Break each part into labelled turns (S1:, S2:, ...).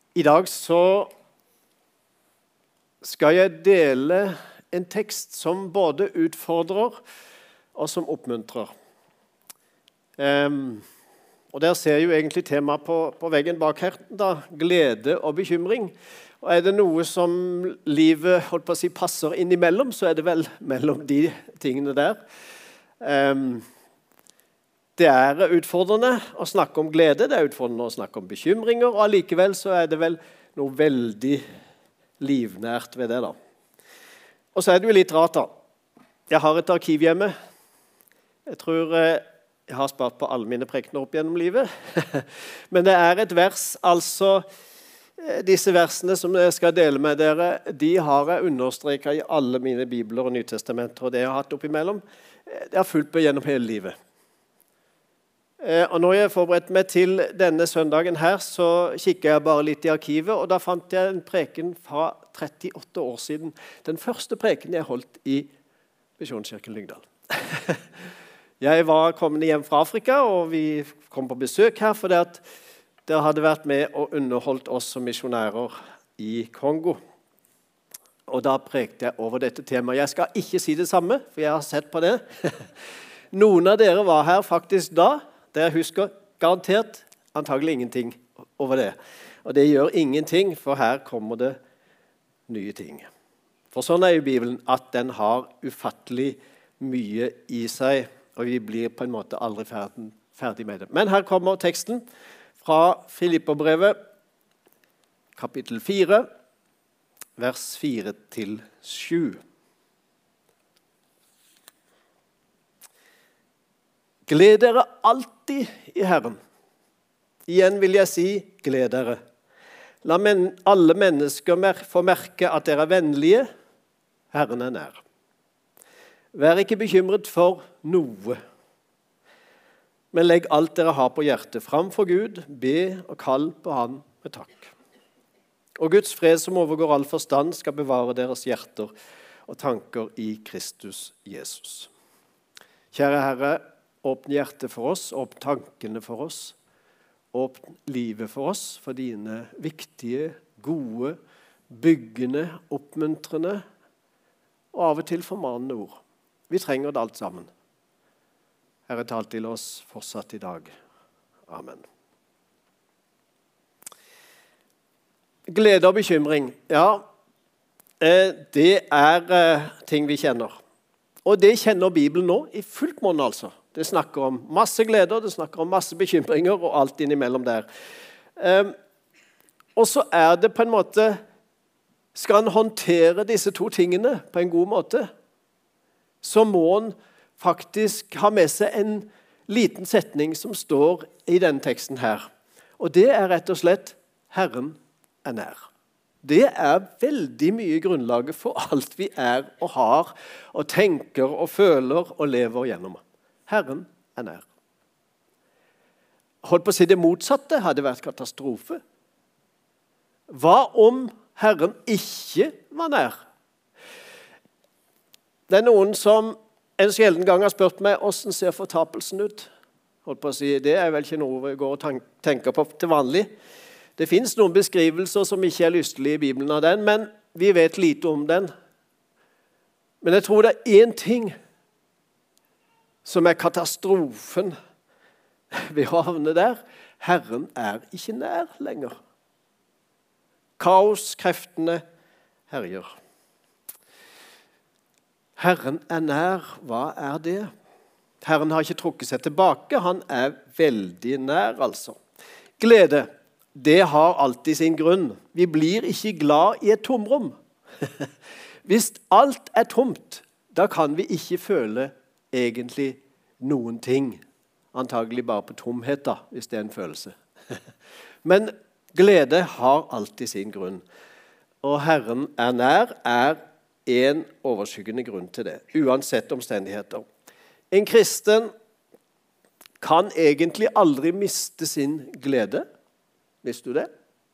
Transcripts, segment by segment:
S1: I dag så skal jeg dele en tekst som både utfordrer og som oppmuntrer. Og der ser jo egentlig temaet på veggen bak her, da, glede og bekymring. Og er det noe som livet passer innimellom, så er det vel mellom de tingene der. Det er utfordrende å snakke om glede, det er utfordrende å snakke om bekymringer, og allikevel så er det vel noe veldig livnært ved det da. Og så er det jo litt rart da. Jeg har et arkiv hjemme. Jeg tror jeg har spart på alle mine prekener opp gjennom livet. Men det er et vers, altså disse versene som jeg skal dele med dere, de har jeg understreket i alle mine bibler og nytestamenter, og det jeg har hatt oppimellom. Det har fulgt meg gjennom hele livet. Og når jeg forberedte meg til denne søndagen her, så kikket jeg bare litt i arkivet, og da fant jeg en preken fra 38 år siden. Den første preken jeg holdt i Misjonskirken Lyngdal. Jeg var kommet hjem fra Afrika, og vi kom på besøk her, for det hadde vært med og underholdt oss som misjonærer i Kongo. Og da prekte jeg over dette temaet. Jeg skal ikke si det samme, for jeg har sett på det. Noen av dere var her faktisk da, der jeg husker garantert antagelig ingenting over det. Og det gjør ingenting, for her kommer det nye ting. For sånn er jo Bibelen, at den har ufattelig mye i seg, og vi blir på en måte aldri ferdig med det. Men her kommer teksten fra Filipperbrevet, kapittel 4, vers 4-7. Gled dere alltid i Herren. Igjen vil jeg si, gled dere. La alle mennesker få merke at dere er vennlige. Herren er nær. Vær ikke bekymret for noe. Men legg alt dere har på hjertet fram for Gud, be og kall på Han med takk. Og Guds fred som overgår all forstand skal bevare deres hjerter og tanker i Kristus Jesus. Kjære Herre, åpne hjertet for oss, åpne tankene for oss, åpne livet for oss, for dine viktige, gode, byggende, oppmuntrende og av og til formanende ord. Vi trenger det alt sammen. Herre, tal til oss fortsatt i dag. Amen. Glede og bekymring, ja, det er ting vi kjenner. Og det kjenner Bibelen nå i fullt monn altså. Det snakker om masse gleder, det snakker om masse bekymringer og alt innimellom der. Og så er det på en måte, skal en håndtere disse to tingene på en god måte, så må en faktisk ha med seg en liten setning som står i denne teksten her. Og det er rett og slett, Herren er nær. Det er veldig mye grunnlaget for alt vi er og har, og tenker og føler og lever gjennom. Herren er nær. Holdt på å si det motsatte, hadde vært katastrofe. Hva om Herren ikke var nær? Det er noen som en sjelden gang har spurt meg, hvordan ser fortapelsen ut? Holdt på å si, det er vel ikke noe vi går og tenker på til vanlig. Det finnes noen beskrivelser som ikke er lystelige i Bibelen av den, men vi vet lite om den. Men jeg tror det er en ting som er katastrofen ved å havne der. Herren er ikke nær lenger. Kaoskreftene herjer. Herren er nær. Hva er det? Herren har ikke trukket seg tilbake. Han er veldig nær, altså. Glede, det har alltid sin grunn. Vi blir ikke glad i et tomrom. Hvis alt er tomt, da kan vi ikke føle egentlig noen ting. Antagelig bare på tomhet da, hvis det er en følelse. Men glede har alltid sin grunn. Og Herren er nær er en overskyggende grunn til det, uansett omstendigheter. En kristen kan egentlig aldri miste sin glede. Visste du det?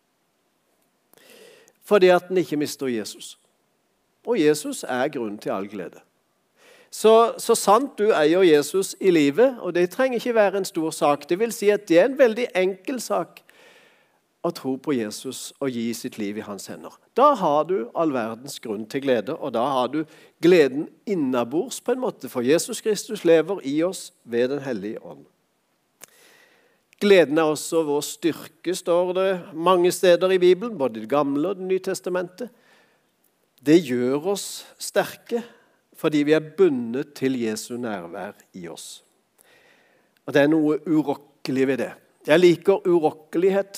S1: Fordi at den ikke mister Jesus. Og Jesus er grunnen til all glede. Så sant du eier Jesus i livet, og det trenger ikke være en stor sak. Det vil si at det er en veldig enkel sak å tro på Jesus og gi sitt liv i hans hender. Da har du all verdens grunn til glede, og da har du gleden innabords på en måte, for Jesus Kristus lever i oss ved den hellige ånd. Gleden er også vår styrke, står det mange steder i Bibelen, både i Det gamle og Det nye testamentet. Det gjør oss sterke, fordi vi er bundet til Jesu nærvær i oss. Og det er noe urokkelig ved det. Jeg liker urokkelighet.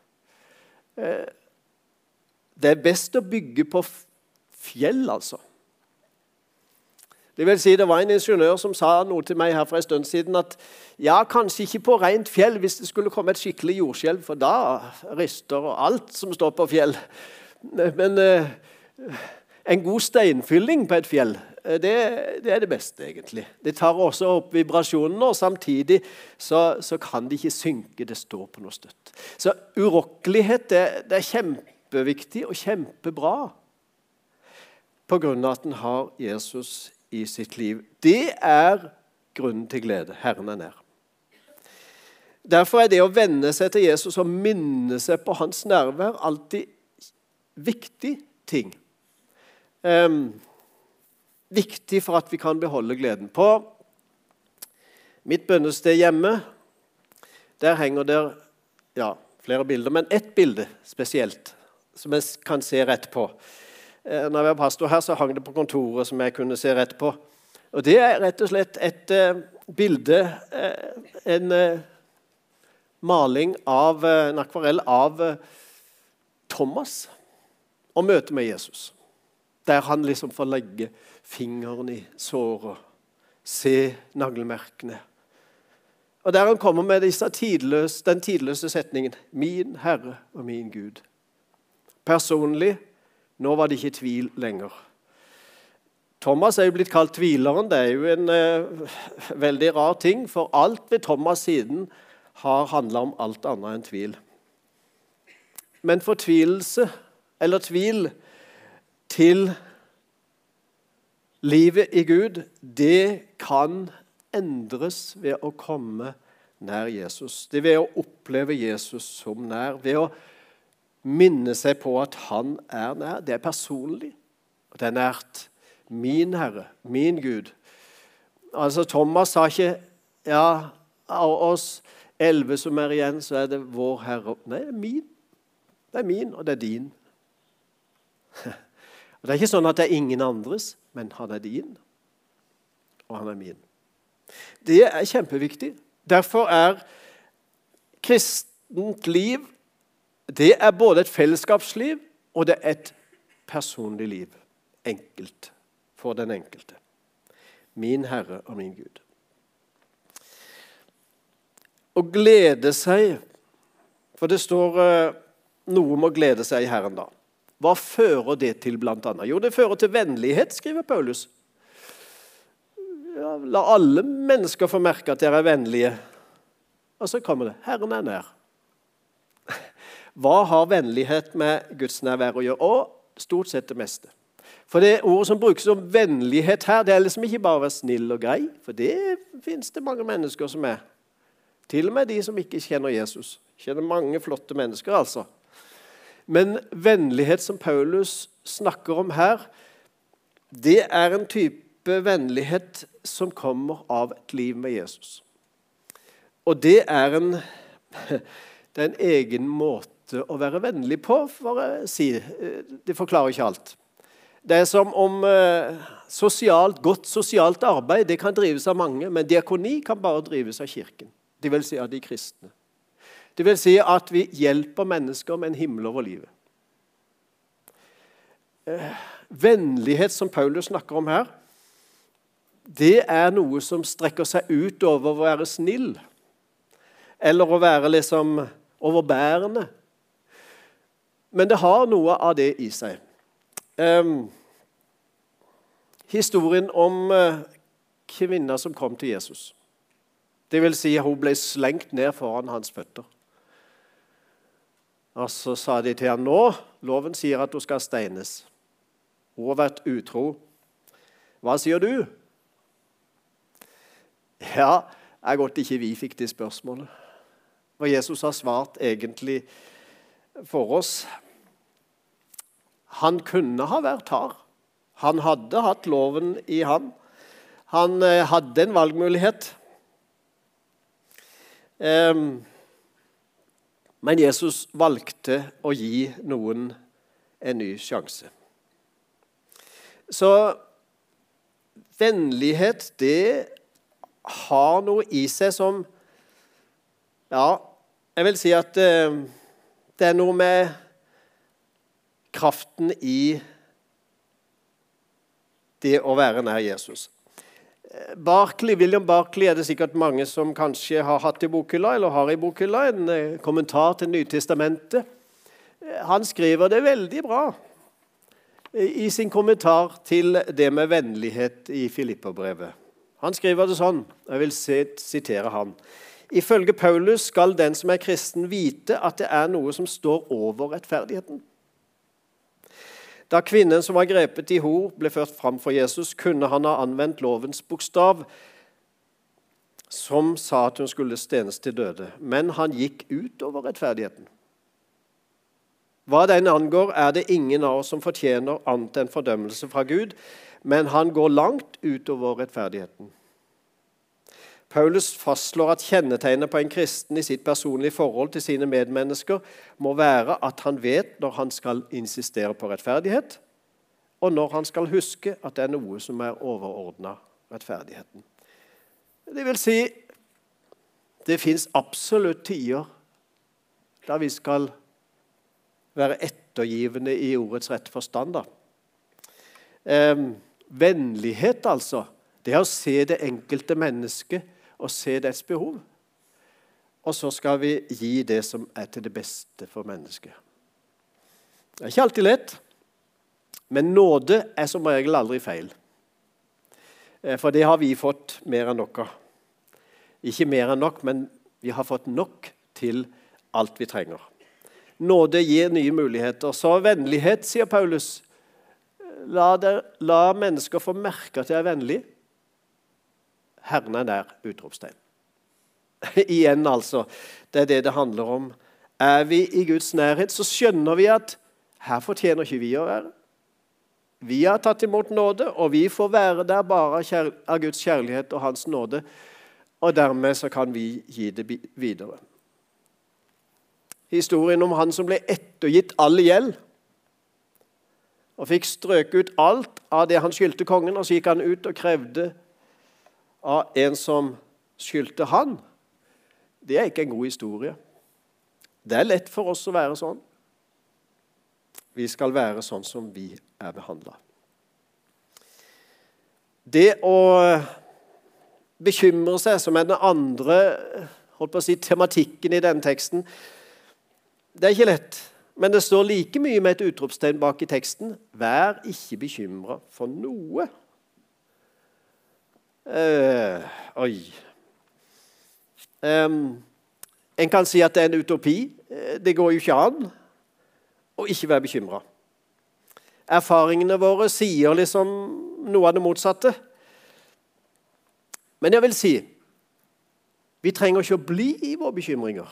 S1: Det er best å bygge på fjell, altså. Det vil si, det var en ingeniør som sa noe til meg her for en stund siden, at ja, kanskje ikke på rent fjell hvis det skulle komme et skikkelig jordskjelv, for da rister alt som står på fjell. Men en god steinfylling på et fjell, det er det beste egentlig. Det tar også opp vibrasjonene, og samtidig så kan det ikke synke, det står på noe støtt. Så urokkelighet, det er kjempeviktig og kjempebra, på grunn av at den har Jesus i sitt liv. Det er grunnen til glede. Herren er nær. Derfor er det å vende seg til Jesus og minne seg på hans nærvær alltid viktig ting. Viktig for at vi kan beholde gleden. På mitt bønnested hjemme, der henger det flere bilder, men ett bilde spesielt, som jeg kan se rett på. Når jeg var pastor her, så hang det på kontoret som jeg kunne se rett på. Og det er rett og slett et bilde, en maling av, en akvarell av Thomas og møte med Jesus. Der han liksom får legge fingeren i såret, se nagelmerkene. Og der han kommer med den tidløse setningen, min Herre og min Gud. Personlig, nå var det ikke tvil lenger. Thomas er jo blitt kalt tvileren. Det er jo en veldig rar ting, for alt ved Thomas siden har handlet om alt annet enn tvil. Men fortvilelse, eller tvil, til livet i Gud, det kan endres ved å komme nær Jesus. Det er ved å oppleve Jesus som nær, ved å minne seg på at han er nær. Det er personlig, og det er nært. Min Herre, min Gud. Altså Thomas sa ikke, ja, av oss 11 som er igjen, så er det vår Herre. Nei, det er min. Det er min, og det er din. Og det er ikke sånn at det er ingen andres, men han er din, og han er min. Det er kjempeviktig. Derfor er kristent liv, det er både et fellesskapsliv, og det er et personlig liv. Enkelt for den enkelte. Min Herre og min Gud. Å glede seg, for det står noe om å glede seg i Herren da. Hva fører det til blant annet? Jo, det fører til vennlighet, skriver Paulus. Ja, la alle mennesker få merke at dere er vennlige. Og så kommer det, Herren er nær. Hva har vennlighet med Guds nærvær å gjøre? Og stort sett det meste. For det ordet som brukes om vennlighet her, det er liksom ikke bare å være snill og grei, for det finnes det mange mennesker som er. Til og med de som ikke kjenner Jesus. Kjenner mange flotte mennesker, altså. Men vennlighet som Paulus snakker om her, det er en type vennlighet som kommer av et liv med Jesus. Og det er en egen måte å være vennlig på, for å si. Det forklarer ikke alt. Det er som om godt sosialt arbeid, det kan drives av mange, men diakoni kan bare drives av kirken. Det vil si av de kristne. Det vil si at vi hjelper mennesker med en himmel over livet. Vennlighet som Paulus snakker om her, det er noe som strekker seg ut over å være snill, eller å være liksom overbærende. Men det har noe av det i seg. Historien om kvinner som kom til Jesus. Det vil si at hun ble slengt ned foran hans føtter. Og så sa de til ham, nå, loven sier at hun skal steines. Hun har vært utro. Hva sier du? Ja, det er godt ikke vi fikk det spørsmålet. For Jesus har svart egentlig for oss. Han kunne ha vært hard. Han hadde hatt loven i han. Han hadde en valgmulighet. Men Jesus valgte å gi noen en ny sjanse. Så vennlighet, det har noe i seg som, ja, jeg vil si at det er noe med kraften i det å være nær Jesus. William Barclay er det sikkert mange som kanskje har hatt i bokhylla, eller har i bokhylla, en kommentar til Nytestamentet. Han skriver det veldig bra i sin kommentar til det med vennlighet i Filipperbrevet. Han skriver det sånn, jeg vil sitere han. Ifølge Paulus skal den som er kristen vite at det er noe som står over rettferdigheten. Da kvinnen som var grepet i hor ble ført fram for Jesus, kunne han ha anvendt lovens bokstav, som sa at hun skulle stenes til døde. Men han gikk ut over rettferdigheten. Hva den angår, er det ingen av oss som fortjener annet enn fordømmelse fra Gud, men han går langt utover rettferdigheten. Paulus fastslår at kjennetegnet på en kristen i sitt personlige forhold til sine medmennesker må være at han vet når han skal insistere på rettferdighet, og når han skal huske at det er noe som er overordnet rettferdigheten. Det vil si, det finnes absolutt tider da vi skal være ettergivende i ordets rette forstand. Vennlighet, altså, det er å se det enkelte mennesket og se dets behov. Og så skal vi gi det som er til det beste for mennesket. Det er ikke alltid lett, men nåde er som regel aldri feil. For det har vi fått mer enn nok av. Ikke mer enn nok, men vi har fått nok til alt vi trenger. Nåde gir nye muligheter. Så vennlighet, sier Paulus, la mennesker få merke at de er vennlige. Herren er nær, utropstegn. Igjen altså, det er det det handler om. Er vi i Guds nærhet, så skjønner vi at her fortjener ikke vi å være. Vi har tatt imot nåde, og vi får være der bare av Guds kjærlighet og hans nåde, og dermed så kan vi gi det videre. Historien om han som ble ettergitt all gjeld, og fikk strøke ut alt av det han skyldte kongen, og så gikk han ut og krevde av en som skyldte han. Det er ikke en god historie. Det er lett for oss å være sånn. Vi skal være sånn som vi er behandlet. Det å bekymre seg, som er den andre, tematikken i denne teksten, det er ikke lett. Men det står like mye med et utropstegn bak i teksten. Vær ikke bekymret for noe. En kan si at det er en utopi. Det går jo ikke an å ikke være bekymret. Erfaringene våre sier liksom noe av det motsatte. Men jeg vil si, vi trenger ikke å bli i våre bekymringer.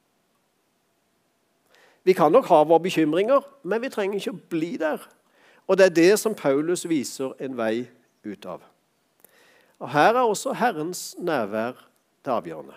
S1: Vi kan nok ha våre bekymringer, men vi trenger ikke å bli der. Og det er det som Paulus viser en vei ut av. Og her er også Herrens nærvær det avgjørende.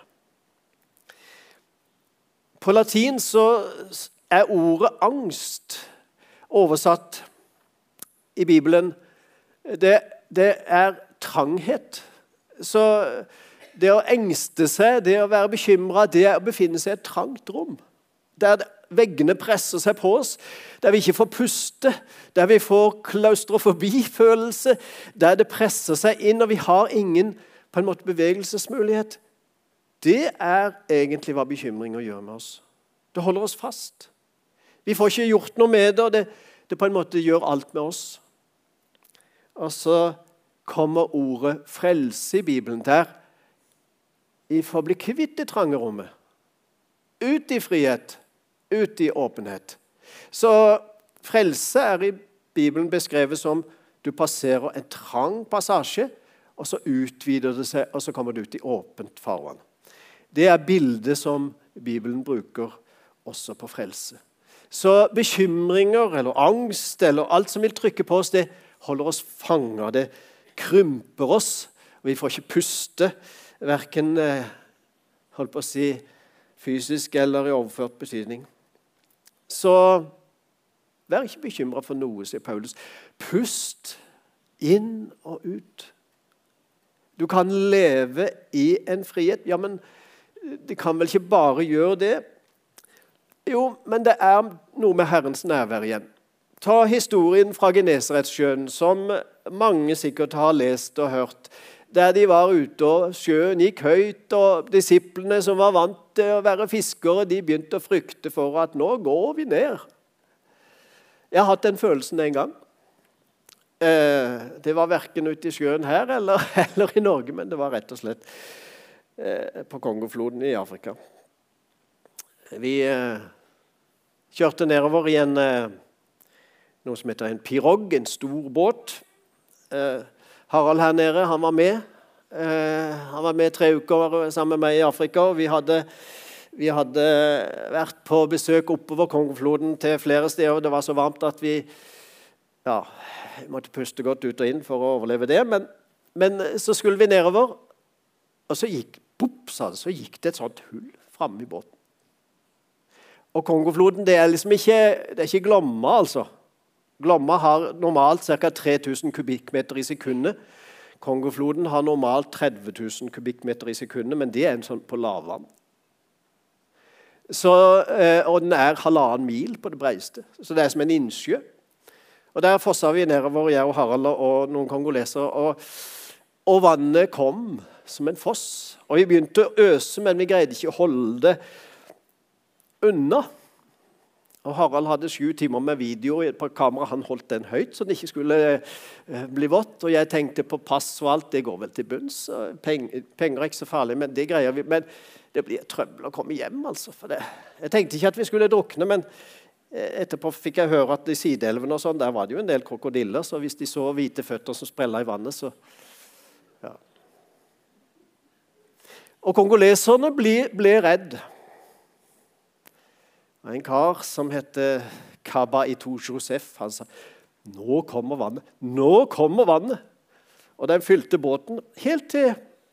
S1: På latin så er ordet angst oversatt i Bibelen. Det er tranghet. Så det å engste seg, det å være bekymret, det er å befinne seg i et trangt rom. Der veggene presser seg på oss, der vi ikke får puste, der vi får klaustrofobifølelse, der det presser seg inn, og vi har ingen på en måte bevegelsesmulighet. Det er egentlig hva bekymringer gjør med oss. Det holder oss fast. Vi får ikke gjort noe med det, og det på en måte gjør alt med oss. Og så kommer ordet frelse i Bibelen der. Vi får bli kvitt det trange rommet. Ut i frihet, ut i åpenhet. Så frelse er i Bibelen beskrevet som du passerer en trang passasje, og så utvider det seg, og så kommer du ut i åpent farvann. Det er bildet som Bibelen bruker også på frelse. Så bekymringer eller angst eller alt som vil trykke på oss, det holder oss fanget, det krymper oss, og vi får ikke puste, hverken holdt på å si, fysisk eller i overført betydning. Så vær ikke bekymret for noe, sier Paulus. Pust inn og ut. Du kan leve i en frihet. Ja, men det kan vel ikke bare gjøre det? Jo, men det er noe med Herrens nærvær igjen. Ta historien fra Genesaretsjøen, som mange sikkert har lest og hørt, der de var ute og sjøen gikk høyt, og disiplene som var vant til å være fiskere, de begynte å frykte for at nå går vi ned. Jeg har hatt den følelsen en gang. Det var hverken ute i sjøen her eller i Norge, men det var rett og slett på Kongofloden i Afrika. Vi kjørte nedover i noe som heter en pirogg, en stor båt. Harald her nede, han var med. Han var med 3 uker sammen med meg i Afrika, og vi hadde vært på besøk oppover Kongofloden til flere steder, og det var så varmt at vi måtte puste godt ut og inn for å overleve det, men så skulle vi nedover, og så gikk det et sånt hull fremme i båten. Og Kongofloden, det er ikke Glomma, altså. Glomma har normalt ca. 3000 kubikkmeter i sekundet. Kongofloden har normalt 30 000 kubikkmeter i sekundet, men det er en sånn på lavvann. Og den er 1,5 mil på det breiste, så det er som en innsjø. Og der fosset vi nedover, jeg og Harald og noen kongolesere, og vannet kom som en foss. Og vi begynte å øse, men vi greide ikke å holde det unna. Og Harald hadde 7 timer med video på kamera, han holdt den høyt, så den ikke skulle bli vått. Og jeg tenkte på pass og alt, det går vel til bunns. Penger er ikke så farlig, men det greier vi. Men det blir trøbbel å komme hjem, altså, for det. Jeg tenkte ikke at vi skulle drukne, men etterpå fikk jeg høre at i sideelven og sånn, der var det jo en del krokodiller, så hvis de så hvite føtter som sprellet i vannet, så ja. Og kongoleserne ble redd. En kar som heter Kaba Ito Josef, han sa, nå kommer vannet, nå kommer vannet. Og den fylte båten helt til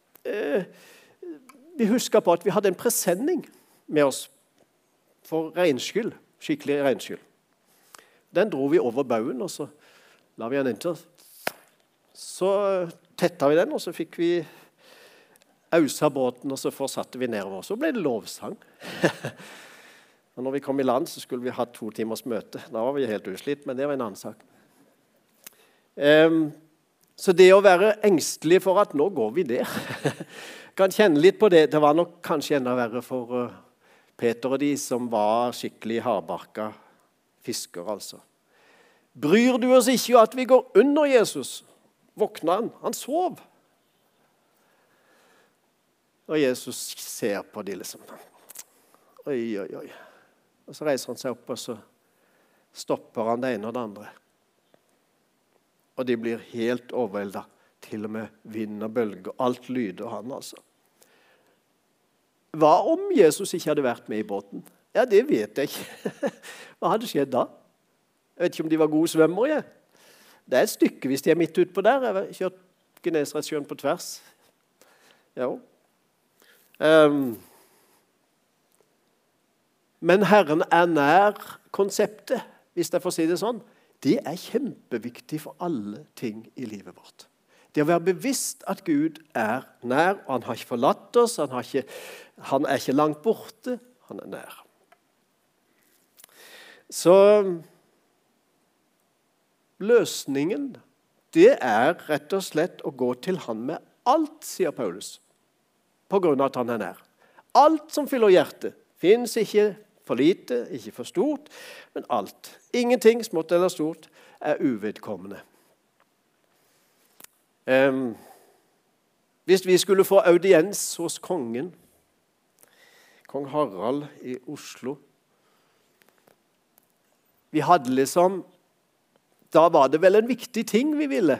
S1: vi husker på at vi hadde en presenning med oss for regnskyld, skikkelig regnskyld. Den dro vi over bauen, og så la vi den inntil. Så tettet vi den, og så fikk vi ausa båten, og så fortsatte vi nedover. Så ble det lovsang. Og når vi kom i land, så skulle vi ha 2 timers møte. Da var vi helt uslitt, men det var en annen sak. Så det å være engstelig for at nå går vi der, kan kjenne litt på det. Det var nok kanskje enda verre for Peter og de som var skikkelig hardbarka fisker, altså. Bryr du oss ikke at vi går under Jesus? Våkna han? Han sov. Og Jesus ser på de liksom. Oi, oi, oi. Og så reiser han seg opp, og så stopper han det ene og det andre. Og de blir helt overveldet. Til og med vind og bølger, alt lyder han, altså. Hva om Jesus ikke hadde vært med i båten? Ja, det vet jeg ikke. Hva hadde skjedd da? Jeg vet ikke om de var gode svømmere. Det er et stykke hvis de er midt utpå der. Jeg har kjørt Genesaretsjøen på tvers. Ja. Men Herren er nær konseptet, hvis jeg får si det sånn. Det er kjempeviktig for alle ting i livet vårt. Det å være bevisst at Gud er nær, og han har ikke forlatt oss, han er ikke langt borte, han er nær. Så løsningen, det er rett og slett å gå til han med alt, sier Paulus, på grunn av at han er nær. Alt som fyller hjertet, finnes ikke for lite, ikke for stort, men alt. Ingenting, smått eller stort, er uvedkommende. Hvis vi skulle få audiens hos kongen, kong Harald i Oslo, vi hadde liksom, da var det vel en viktig ting vi ville.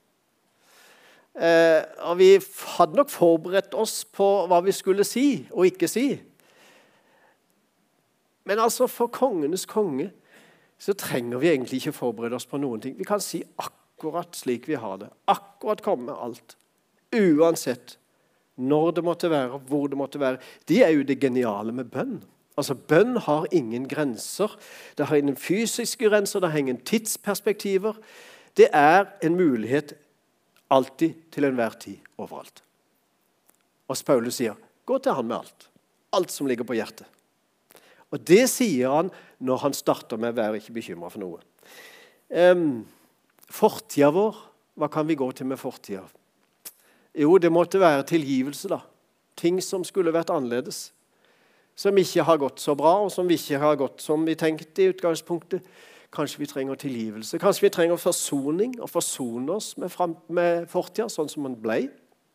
S1: Og vi hadde nok forberedt oss på hva vi skulle si og ikke si. Men altså for kongenes konge så trenger vi egentlig ikke forberede oss på noen ting. Vi kan si akkurat slik vi har det. Akkurat komme med alt. Uansett når det måtte være, hvor det måtte være. Det er jo det geniale med bønn. Altså bønn har ingen grenser. Det har ingen fysiske grenser, det har ingen tidsperspektiver. Det er en mulighet alltid til enhver tid, overalt. Og Paulus sier, gå til han med alt. Alt som ligger på hjertet. Og det sier han når han starter med å være ikke bekymret for noe. Fortida vår, hva kan vi gå til med fortida? Jo, det måtte være tilgivelse da. Ting som skulle vært annerledes. Som ikke har gått så bra, og som ikke har gått som vi tenkte i utgangspunktet. Kanskje vi trenger tilgivelse. Kanskje vi trenger forsoning, og forsone oss med fortida, sånn som man ble.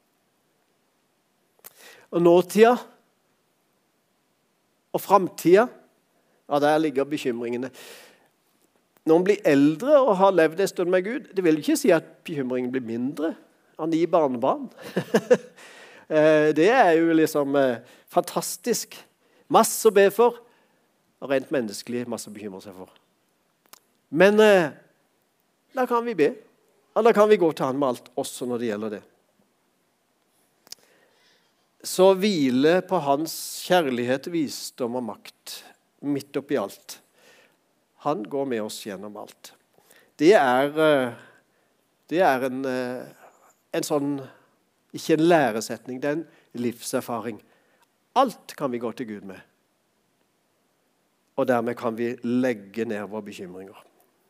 S1: Og nåtida, og fremtida, ja, der ligger bekymringene. Når man blir eldre og har levd en stund med Gud, det vil ikke si at bekymringen blir mindre. Han gir barnebarn. Det er jo liksom fantastisk. Masse å be for, og rent menneskelig masse å bekymre seg for. Men da kan vi be, og da kan vi gå til han med alt, også når det gjelder det. Så hvile på hans kjærlighet, visdom og makt, midt oppi alt. Han går med oss gjennom alt. Det er en sånn, ikke en læresetning, det er en livserfaring. Alt kan vi gå til Gud med. Og dermed kan vi legge ned våre bekymringer.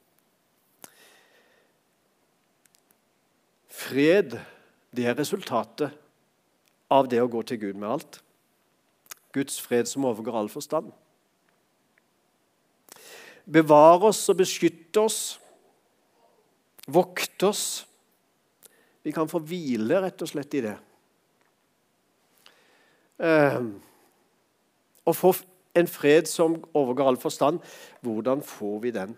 S1: Fred, det er resultatet av det å gå til Gud med alt. Guds fred som overgår all forstand. Bevar oss og beskytt oss. Vokt oss. Vi kan få hvile rett og slett i det. Og få en fred som overgår all forstand. Hvordan får vi den?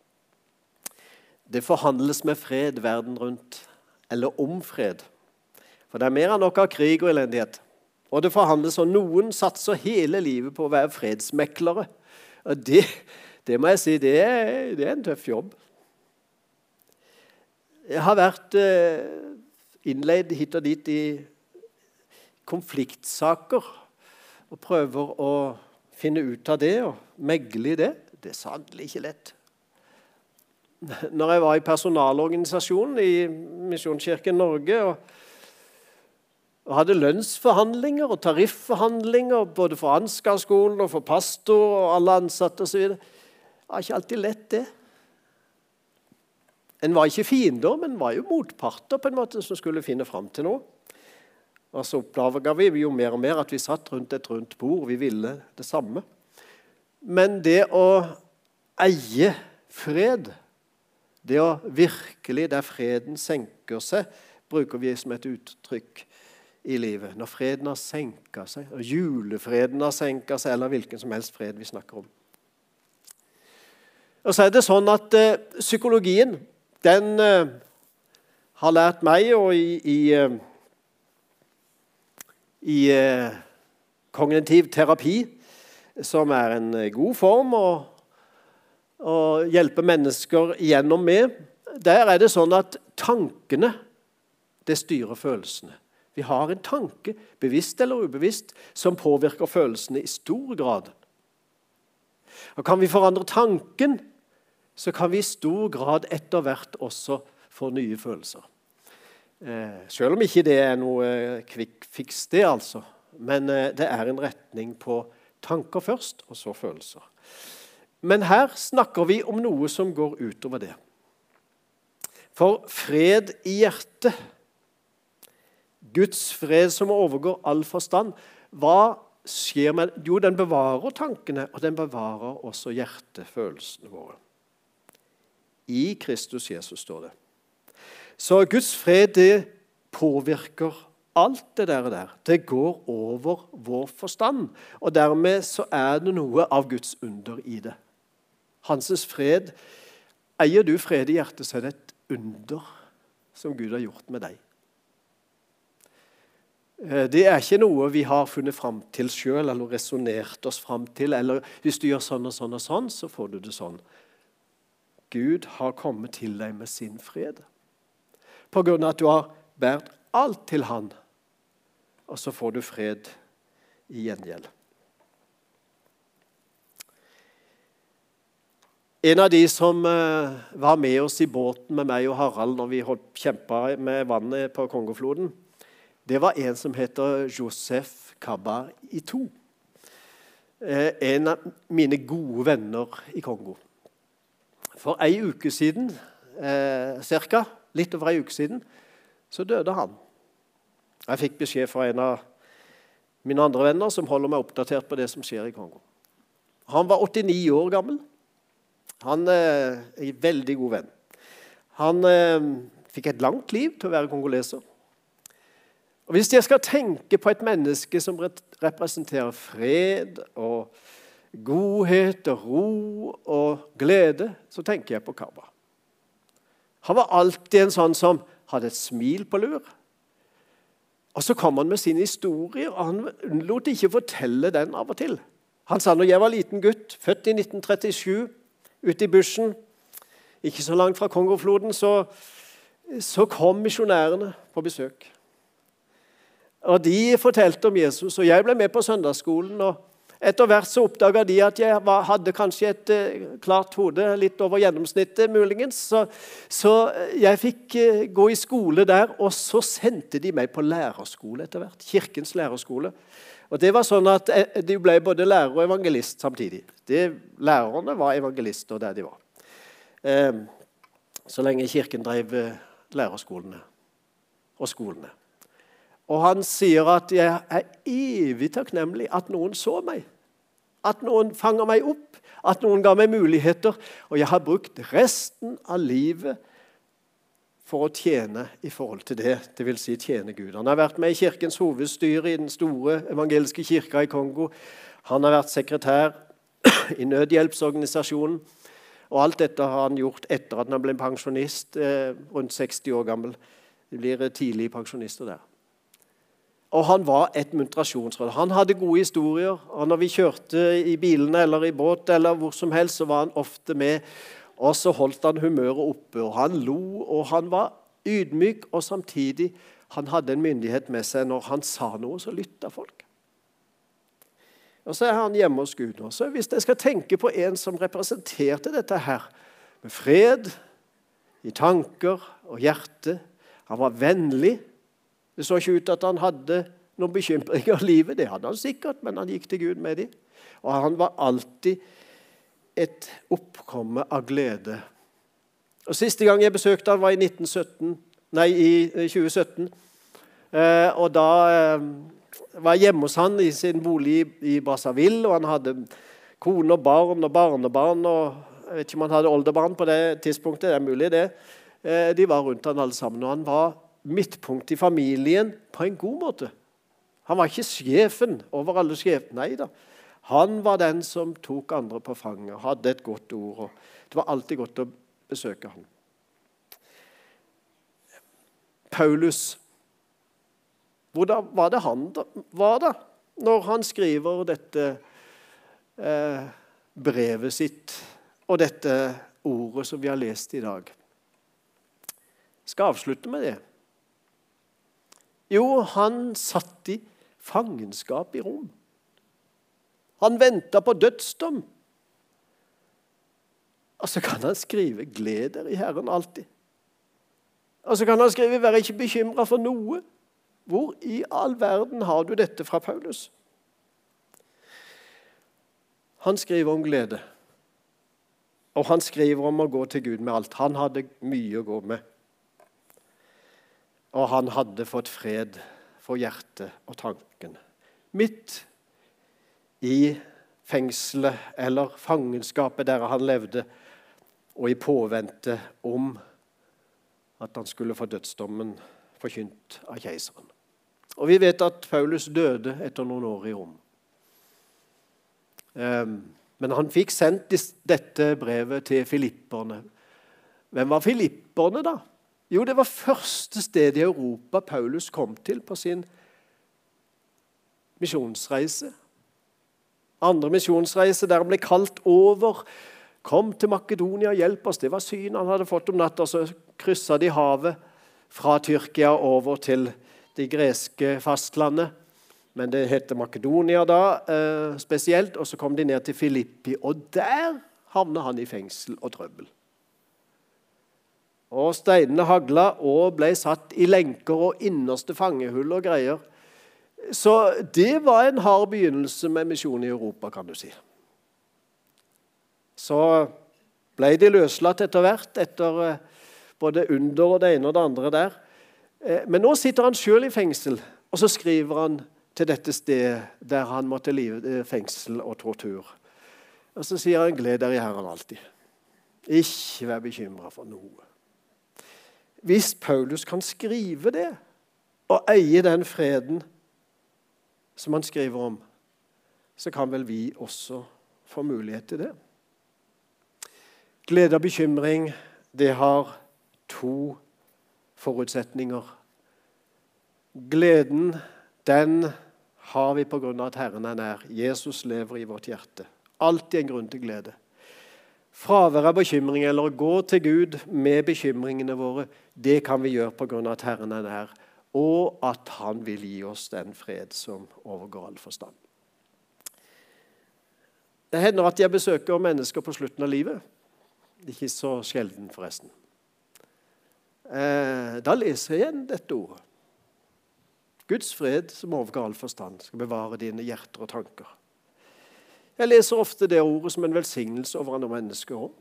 S1: Det forhandles med fred verden rundt, eller om fred. For det er mer enn nok av krig og elendighet. Og det forhandles, og noen satser hele livet på å være fredsmeklere. Og det må jeg si, det er en tøff jobb. Jeg har vært innleid hit og dit i konfliktsaker, og prøver å finne ut av det, og megle i det. Det er sannelig ikke lett. Når jeg var i personalorganisasjonen i Misjonskirken Norge, og hadde lønnsforhandlinger og tarifforhandlinger, både for Ansgar-skolen og for pastor og alle ansatte og så videre. Det var ikke alltid lett det. En var ikke fiender, men var jo motparter på en måte som skulle finne frem til noe. Og så oppdaget vi jo mer og mer at vi satt rundt et rundt bord, vi ville det samme. Men det å eie fred, det å virkelig, der freden senker seg, bruker vi som et uttrykk i livet. Når freden har senket seg, og julefreden har senket seg, eller hvilken som helst fred vi snakker om. Og så er det sånn at psykologien, den har lært meg, og i kognitiv terapi, som er en god form å hjelpe mennesker gjennom med, der er det sånn at tankene, det styrer følelsene. Vi har en tanke, bevisst eller ubevisst, som påvirker følelsene i stor grad. Og kan vi forandre tanken, så kan vi i stor grad etter hvert også få nye følelser. Selv om ikke det er noe quick fix det altså, men det er en retning på tanker først, og så følelser. Men her snakker vi om noe som går utover det. For fred i hjertet, Guds fred som overgår all forstand, hva skjer med? Jo, den bevarer tankene, og den bevarer også hjertefølelsene våre. I Kristus Jesus står det. Så Guds fred, det påvirker alt det der. Det går over vår forstand, og dermed så er det noe av Guds under i det. Hanses fred, eier du fred i hjertet, så er det et under som Gud har gjort med deg. Det ikke noe vi har funnet frem til selv, eller resonert oss frem til, eller hvis du gjør sånn og sånn og sånn, så får du det sånn. Gud har kommet til deg med sin fred. På grunn av at du har båret alt til han, og så får du fred i gjengjeld. En av de som var med oss i båten med meg og Harald når vi kjempet med vannet på Kongofloden, det var en som heter Joseph Kaba Ito. En av mine gode venner i Kongo. For en uke siden, cirka, litt over en uke siden, så døde han. Jeg fikk beskjed fra en av mine andre venner som holder meg oppdatert på det som skjer i Kongo. Han var 89 år gammel. Han er en veldig god venn. Han fikk et langt liv til å være kongoleser. Og hvis jeg skal tenke på et menneske som representerer fred og godhet og ro og glede, så tenker jeg på Kaba. Han var alltid en sånn som hadde et smil på lur. Og så kom han med sin historie, og han lot ikke fortelle den av og til. Han sa, når jeg var liten gutt, født i 1937, ute i bushen, ikke så langt fra Kongofloden, så kom misjonærene på besøk. Og de fortalte om Jesus, og jeg ble med på søndagsskolen, og etter hvert så oppdaget de at jeg hadde kanskje et klart hode, litt over gjennomsnittet muligens, så jeg fikk gå i skole der, og så sendte de meg på lærerskole etter hvert, kirkens lærerskole. Og det var sånn at de ble både lærer og evangelist samtidig. Lærerne var evangelister der de var. Så lenge kirken drev lærerskolene og skolene. Og han sier at jeg er evig takknemlig at noen så meg. At noen fanger meg opp. At noen ga meg muligheter. Og jeg har brukt resten av livet for å tjene i forhold til det. Det vil si tjene Gud. Han har vært med i kirkens hovedstyre i den store evangeliske kirka i Kongo. Han har vært sekretær i nødhjelpsorganisasjonen. Og alt dette har han gjort etter at han ble pensjonist, rundt 60 år gammel. Det blir tidlige pensjonister der. Og han var et muntrasjonsråd. Han hadde gode historier, og når vi kjørte i bilene eller i båt eller hvor som helst, så var han ofte med, og så holdt han humøret oppe, og han lo, og han var ydmyk, og samtidig han hadde en myndighet med seg. Når han sa noe, så lyttet folk. Og så er han hjemme hos Gud. Og så hvis jeg skal tenke på en som representerte dette her, med fred i tanker og hjerte, han var vennlig. Det så ikke ut at han hadde noen bekymringer i livet. Det hadde han sikkert, men han gikk til Gud med dem. Og han var alltid et oppkomme av glede. Og siste gang jeg besøkte han var i 2017. Og da var jeg hjemme hos han i sin bolig i Brazzaville, og han hadde kone og barn og barnebarn, og jeg vet ikke om han hadde oldebarn på det tidspunktet, det er mulig det. De var rundt han alle sammen, og han var midtpunkt i familien på en god måte. Han var ikke sjefen over alle sjefene, nei da. Han var den som tok andre på fanget, hadde et godt ord, og det var alltid godt å besøke han. Paulus, hvordan var det han var da, når han skriver dette brevet sitt, og dette ordet som vi har lest i dag? Jeg skal avslutte med det. Jo, han satt i fangenskap i Rom. Han ventet på dødsdom. Og så kan han skrive gleder i Herren alltid. Og så kan han skrive vær ikke bekymret for noe. Hvor i all verden har du dette fra Paulus? Han skriver om glede. Og han skriver om å gå til Gud med alt. Han hadde mye å gå med. Og han hadde fått fred for hjertet og tanken. Midt i fengselet eller fangenskapet der han levde, og i påvente om at han skulle få dødsdommen forkynt av keiseren. Og vi vet at Paulus døde etter noen år i Rom. Men han fikk sendt dette brevet til filipperne. Hvem var filipperne da? Jo, det var første sted i Europa Paulus kom til på sin misjonsreise. Andre misjonsreise der han ble kalt over. Kom til Makedonia, hjelp oss. Det var syn han hadde fått om natta. Så krysset de havet fra Tyrkia over til det greske fastlandet. Men det heter Makedonia da spesielt. Og så kom de ned til Filippi. Og der havnet han i fengsel og trøbbel. Og steinene hagla og ble satt i lenker og innerste fangehull og greier. Så det var en hard begynnelse med misjon i Europa, kan du si. Så ble de løslatt etter hvert, etter både under og det ene og det andre der. Men nå sitter han selv i fengsel, og så skriver han til dette stedet der han måtte lide fengsel og tortur. Og så sier han, gled dere i Herren alltid. Ikke vær bekymret for noe. Hvis Paulus kan skrive det, og eie den freden som han skriver om, så kan vel vi også få mulighet til det. Glede og bekymring, det har to forutsetninger. Gleden, den har vi på grunn av at Herren er nær. Jesus lever i vårt hjerte. Alltid en grunn til glede. Fravær av bekymring, eller å gå til Gud med bekymringene våre, det kan vi gjøre på grunn av at Herren er nær, og at han vil gi oss den fred som overgår all forstand. Det hender at jeg besøker mennesker på slutten av livet. Ikke så sjelden forresten. Da leser jeg igjen dette ordet. Guds fred som overgår all forstand skal bevare dine hjerter og tanker. Jeg leser ofte det ordet som en velsignelse over andre mennesker også.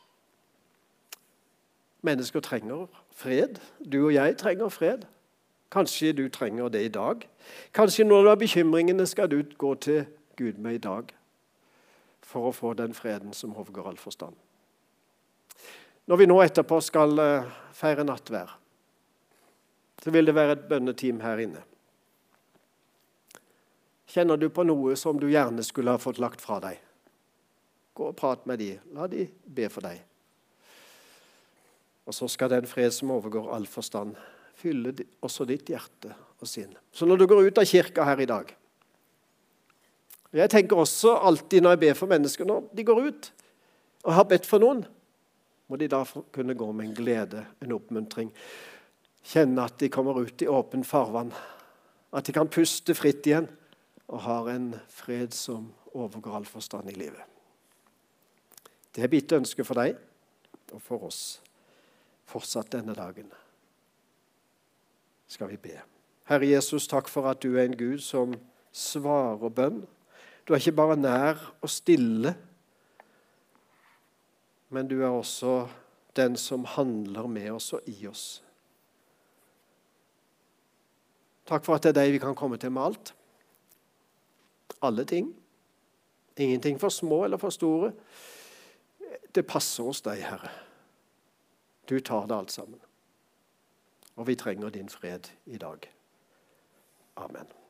S1: Mennesker trenger fred. Du og jeg trenger fred. Kanskje du trenger det i dag. Kanskje når du har bekymringene skal du gå til Gud med i dag for å få den freden som overgår all forstand. Når vi nå etterpå skal feire nattvær, så vil det være et bønneteam her inne. Kjenner du på noe som du gjerne skulle ha fått lagt fra deg? Gå og prat med de. La de be for deg. Og så skal den fred som overgår all forstand fylle også ditt hjerte og sinn. Så når du går ut av kirka her i dag, jeg tenker også alltid når jeg ber for mennesker, når de går ut og har bedt for noen, må de da kunne gå med en glede, en oppmuntring. Kjenne at de kommer ut i åpen farvann. At de kan puste fritt igjen og har en fred som overgår all forstand i livet. Det er mitt ønske for deg og for oss fortsatt denne dagen. Skal vi be. Herre Jesus, takk for at du er en Gud som svarer bønn. Du er ikke bare nær og stille, men du er også den som handler med oss og i oss. Takk for at det er deg vi kan komme til med alt. Alle ting. Ingenting for små eller for store. Det passer oss deg, Herre. Du tar det alt sammen. Og vi trenger din fred i dag. Amen.